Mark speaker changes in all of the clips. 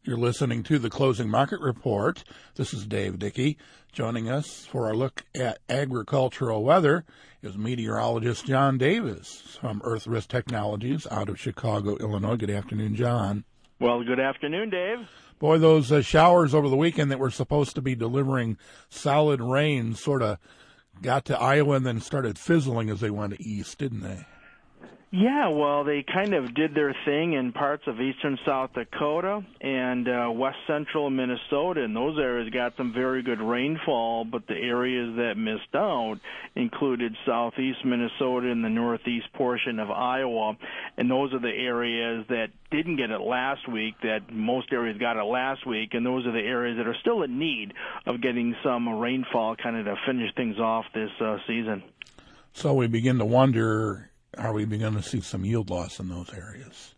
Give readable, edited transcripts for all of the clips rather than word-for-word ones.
Speaker 1: You're listening to the Closing Market Report. This is Dave Dickey. Joining us for our look at agricultural weather is meteorologist John Davis from Earth Risk Technologies out of Chicago, Illinois. Good afternoon, John.
Speaker 2: Well, good afternoon, Dave.
Speaker 1: Boy, those showers over the weekend that were supposed to be delivering solid rain sort of got to Iowa and then started fizzling as they went east, didn't they?
Speaker 2: Yeah, well, they kind of did their thing in parts of eastern South Dakota and west central Minnesota, and those areas got some very good rainfall, but the areas that missed out included southeast Minnesota and the northeast portion of Iowa, and those are the areas that didn't get it last week, that most areas got it last week, and those are the areas that are still in need of getting some rainfall kind of to finish things off this season.
Speaker 1: So we begin to wonder, are we beginning to see some yield loss in those areas?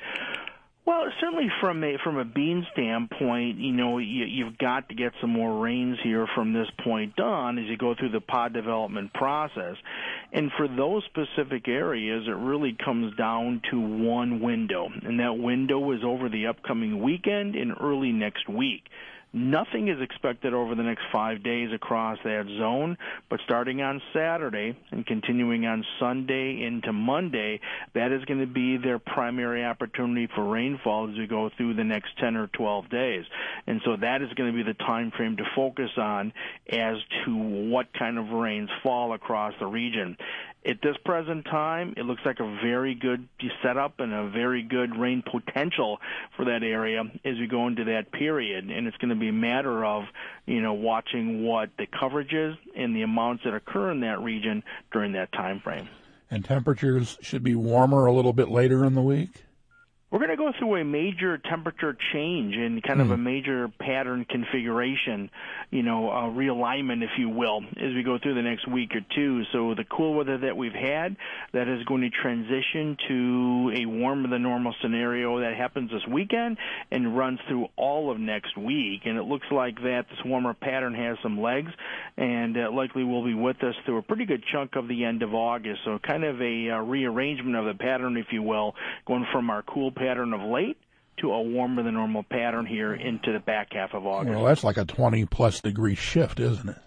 Speaker 2: Well, certainly from a bean standpoint, you've got to get some more rains here from this point on as you go through the pod development process. And for those specific areas, it really comes down to one window, and that window is over the upcoming weekend and early next week. Nothing is expected over the next 5 days across that zone, but starting on Saturday and continuing on Sunday into Monday, that is going to be their primary opportunity for rainfall as we go through the next 10 or 12 days. And so that is going to be the time frame to focus on as to what kind of rains fall across the region. At this present time, it looks like a very good setup and a very good rain potential for that area as we go into that period. And it's going to be a matter of, watching what the coverage is and the amounts that occur in that region during that time frame.
Speaker 1: And temperatures should be warmer a little bit later in the week?
Speaker 2: We're going to go through a major temperature change and kind of a major pattern configuration, realignment, if you will, as we go through the next week or two. So the cool weather that we've had, that is going to transition to a warmer than normal scenario that happens this weekend and runs through all of next week. And it looks like that this warmer pattern has some legs and likely will be with us through a pretty good chunk of the end of August. So kind of a rearrangement of the pattern, if you will, going from our cool pattern of late to a warmer than normal pattern here into the back half of August.
Speaker 1: Well, that's like a 20-plus degree shift, isn't it?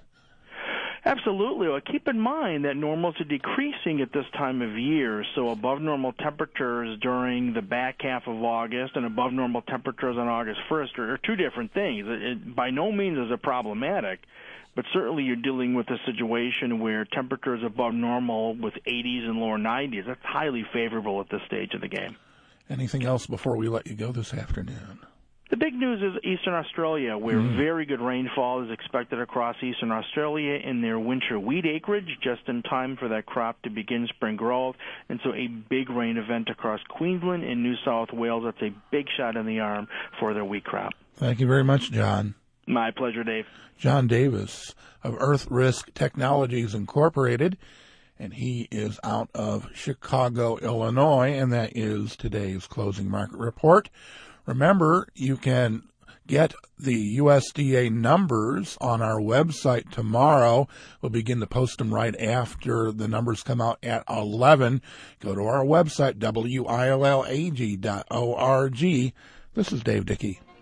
Speaker 2: Absolutely. Well, keep in mind that normals are decreasing at this time of year, so above normal temperatures during the back half of August and above normal temperatures on August 1st are two different things. It by no means is it problematic, but certainly you're dealing with a situation where temperatures above normal with 80s and lower 90s. That's highly favorable at this stage of the game.
Speaker 1: Anything else before we let you go this afternoon?
Speaker 2: The big news is Eastern Australia, where very good rainfall is expected across Eastern Australia in their winter wheat acreage, just in time for that crop to begin spring growth. And so a big rain event across Queensland and New South Wales. That's a big shot in the arm for their wheat crop.
Speaker 1: Thank you very much, John.
Speaker 2: My pleasure, Dave.
Speaker 1: John Davis of Earth Risk Technologies Incorporated, and he is out of Chicago, Illinois, and that is today's Closing Market Report. Remember, you can get the USDA numbers on our website tomorrow. We'll begin to post them right after the numbers come out at 11. Go to our website, WILLAG.org. This is Dave Dickey.